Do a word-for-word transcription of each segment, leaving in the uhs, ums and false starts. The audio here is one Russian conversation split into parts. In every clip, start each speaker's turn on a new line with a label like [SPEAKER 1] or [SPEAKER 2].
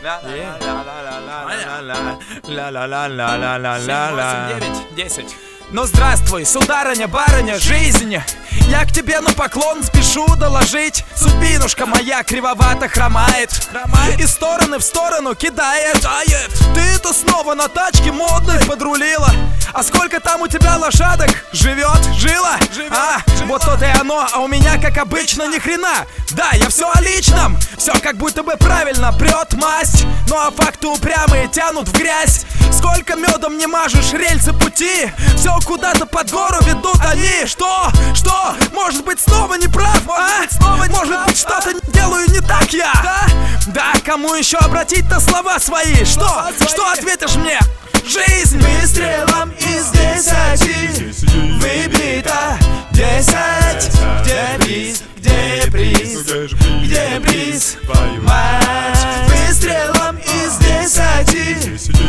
[SPEAKER 1] десять. Ну здравствуй, сударыня, барыня, жизнь. Я к тебе на поклон спешу доложить. Судьбинушка моя кривовато хромает, хромает. Из стороны в сторону кидает, кидает. Ты-то снова на тачке модной подрулила. А сколько там у тебя лошадок живет, жила? Живет, а, жила. Вот то-то и оно, а у меня, как обычно, ни хрена. Да, я все о личном, все как будто бы правильно прет масть. Ну а факты упрямые тянут в грязь. Сколько медом не мажешь рельсы пути, все куда-то под гору ведут они. Что? Что? Может быть, снова не прав, а? Снова Может быть, что-то делаю не так я? Да? Да, кому еще обратить-то слова свои? Что? Что ответишь мне? Жизнь выстрелом из десяти выбита. Десять. Где приз? Где приз? Где приз? Мать. Выстрелом из десяти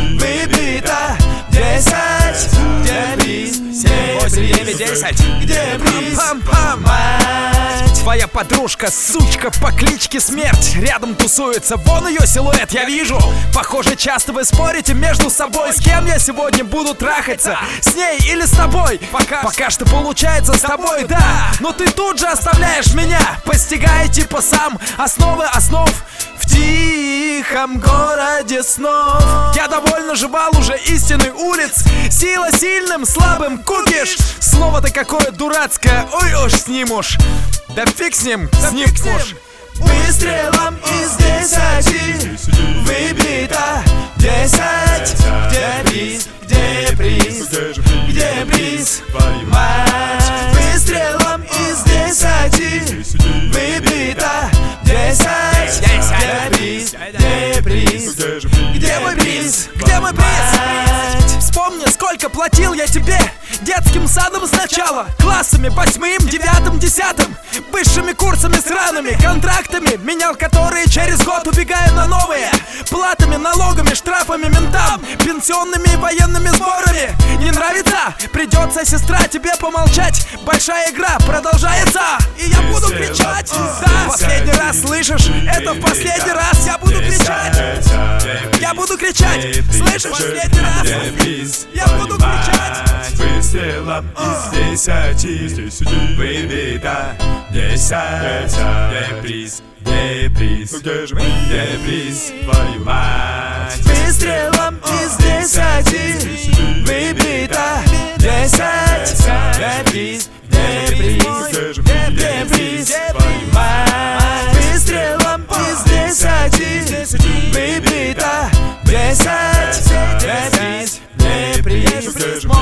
[SPEAKER 1] выбита. Десять. Где приз? Семь, восемь, девять, десять. Где приз? Пам-пам-пам. Мать. Твоя подружка, сучка по кличке Смерть, рядом тусуется, вон ее силуэт я вижу. Похоже, часто вы спорите между собой, с кем я сегодня буду трахаться, с ней или с тобой. Пока, Пока что получается с тобой, да. Но ты тут же оставляешь меня, постигая типа сам основы основ в тихом городе снов. Я довольно жевал уже истинный улиц. Сила сильным, слабым купишь. Слово-то какое дурацкое, ой уж с ним уж. Да фиг с ним, да с ним уж. Выстрелом из десяти выбита. Десять. Где приз? Где приз? Где приз? Мать. Выстрелом из десяти выбита. Десять. Где приз? Где приз? Где мой приз? Где мой приз? Вспомни, сколько платил я тебе детским садом сначала, классами восьмым, девятым, десятым, высшими курсами сраными, контрактами, менял которые через год, убегая на новые, платами, налогами, штрафами ментам, пенсионными и военными сборами. Не нравится? Придется, сестра, тебе помолчать. Большая игра продолжается, и я буду кричать. Да, последний раз, слышишь? Это в последний раз я буду кричать. Я буду кричать, слышишь? Последний раз я буду кричать.
[SPEAKER 2] Выстрелом из десяти выбита. Десять. Где приз? Где приз? Где приз? Твою мать.
[SPEAKER 1] Выстрелом из десяти выбита. Десять. Где приз? Где приз? Где приз? Твою мать. Выстрелом из десяти выбита. Десять. Где приз? Где приз?